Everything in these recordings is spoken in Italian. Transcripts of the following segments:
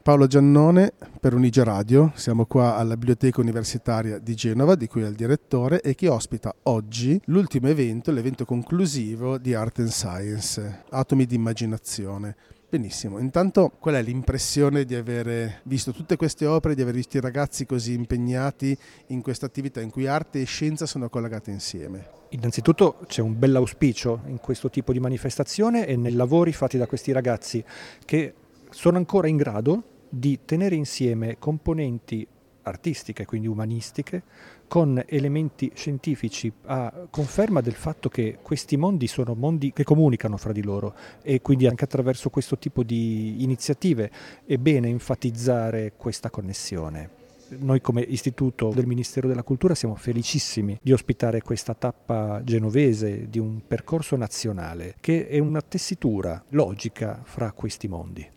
Paolo Giannone per Unigia Radio, siamo qua alla Biblioteca Universitaria di Genova, di cui è il direttore, e che ospita oggi l'ultimo evento, l'evento conclusivo di Art and Science, Atomi di Immaginazione. Benissimo, intanto qual è l'impressione di aver visto tutte queste opere, di aver visto i ragazzi così impegnati in questa attività in cui arte e scienza sono collegate insieme? Innanzitutto c'è un bell'auspicio in questo tipo di manifestazione e nei lavori fatti da questi ragazzi che sono ancora in grado di tenere insieme componenti artistiche, quindi umanistiche, con elementi scientifici a conferma del fatto che questi mondi sono mondi che comunicano fra di loro e quindi anche attraverso questo tipo di iniziative è bene enfatizzare questa connessione. Noi come Istituto del Ministero della Cultura siamo felicissimi di ospitare questa tappa genovese di un percorso nazionale che è una tessitura logica fra questi mondi.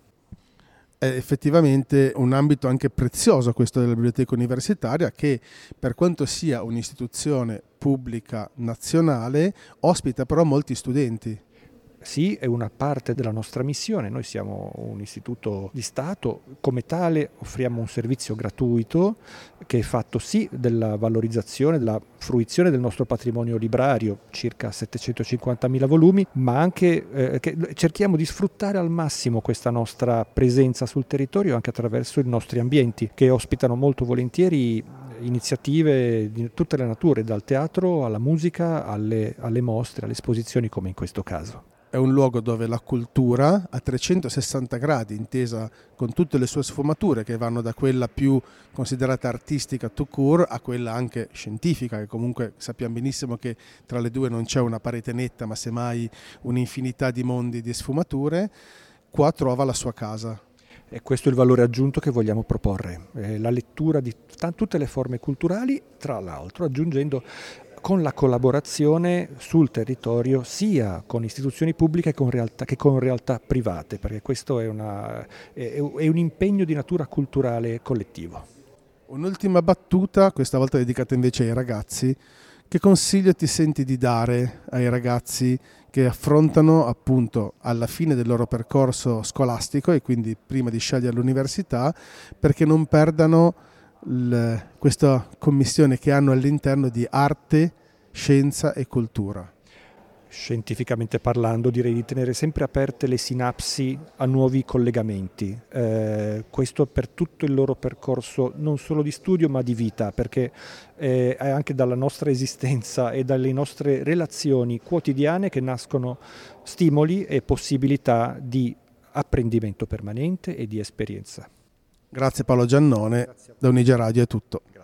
È effettivamente un ambito anche prezioso questo della biblioteca universitaria che, per quanto sia un'istituzione pubblica nazionale, ospita però molti studenti. Sì, è una parte della nostra missione, noi siamo un istituto di Stato, come tale offriamo un servizio gratuito che è fatto sì della valorizzazione, della fruizione del nostro patrimonio librario, circa 750.000 volumi, ma anche che cerchiamo di sfruttare al massimo questa nostra presenza sul territorio anche attraverso i nostri ambienti che ospitano molto volentieri iniziative di tutte le nature, dal teatro alla musica, alle mostre, alle esposizioni come in questo caso. È un luogo dove la cultura a 360 gradi, intesa con tutte le sue sfumature che vanno da quella più considerata artistica tout court a quella anche scientifica, che comunque sappiamo benissimo che tra le due non c'è una parete netta ma semmai un'infinità di mondi di sfumature, qua trova la sua casa. E questo è il valore aggiunto che vogliamo proporre, la lettura di tutte le forme culturali, tra l'altro aggiungendo con la collaborazione sul territorio sia con istituzioni pubbliche che con realtà private, perché questo è un impegno di natura culturale collettivo. Un'ultima battuta, questa volta dedicata invece ai ragazzi. Che consiglio ti senti di dare ai ragazzi che affrontano appunto alla fine del loro percorso scolastico e quindi prima di scegliere l'università, perché non perdano questa commissione che hanno all'interno di arte, scienza e cultura? Scientificamente parlando direi di tenere sempre aperte le sinapsi a nuovi collegamenti, questo per tutto il loro percorso non solo di studio ma di vita, perché è anche dalla nostra esistenza e dalle nostre relazioni quotidiane che nascono stimoli e possibilità di apprendimento permanente e di esperienza. Grazie Paolo Giannone, da Unigia Radio è tutto.